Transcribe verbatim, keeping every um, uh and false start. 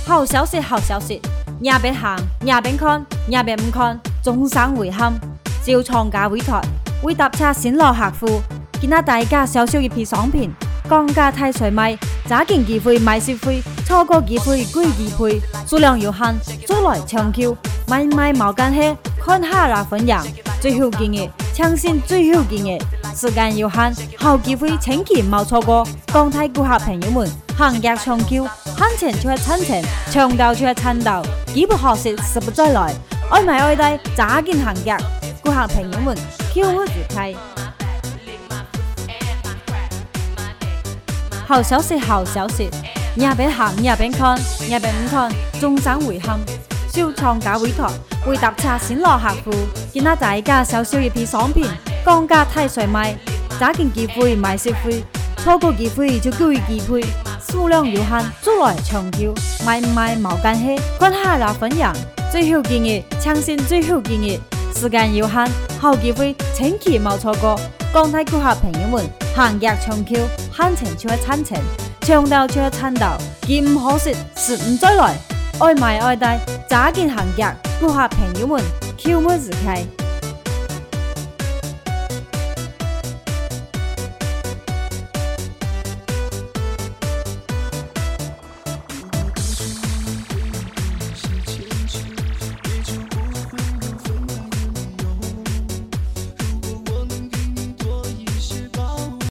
好消息，好消息！也別行，也別看，也別唔看，終生遺憾。照廠家委託，為搭車先落客戶，見下大家小小一批商品，降價太隨賣，揸緊機會買消費，錯過機會貴機會，數量有限，早來搶購，買買冇關係，看下啦分樣，最好見嘅，搶先最好見嘅，時間有限，好機會千祈冇錯過，廣大顧客朋友們，行業搶購。慳錢就係趁錢，搶到就係趁到，機不可失，時不再來。愛買愛戴，揸緊行業，顧客朋友們，購物愉快。好消息，好消息！也別行，也別看，也別唔看，終生遺憾。受廠家委託，為搭車先落客戶，見下大家小小一批商品，降價太隨賣，揸緊機會買消費，錯過機會就貴機會。數量有限，早來搶購，買唔買冇關係，看下啦分樣，最好見嘅，搶先最好見嘅，時間有限，好機會千祈冇錯過，廣大顧客朋友們，行業搶購，慳錢就係趁錢，搶到就係趁到，機唔可失，時唔再來，愛買愛戴，揸緊行業，顧客朋友們，購物愉快。